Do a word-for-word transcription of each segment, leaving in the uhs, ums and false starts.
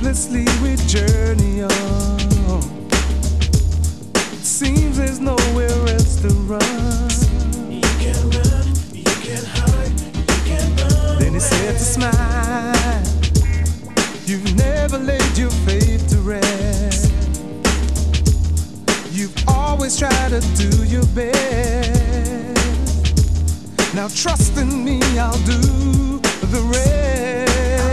Endlessly we journey on. It seems there's nowhere else to run. You can't run, you can't hide, you can't run. Then he said to smile. You've never laid your faith to rest. You've always tried to do your best. Now trust in me, I'll do the rest.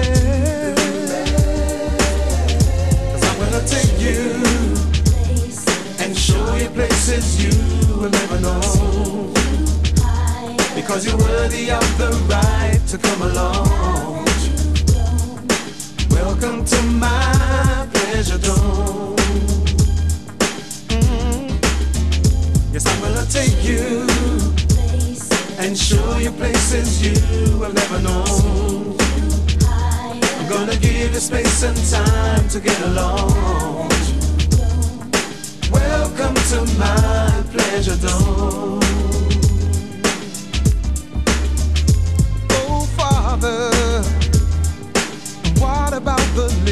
Take you and show you places you will never know, because you're worthy of the right to come along. Welcome to my pleasure dome. Mm-hmm. Yes, I'm gonna take you and show you places you will never know. I'm gonna give you space and time to get along. Welcome to my pleasure dome. Oh, Father, what about the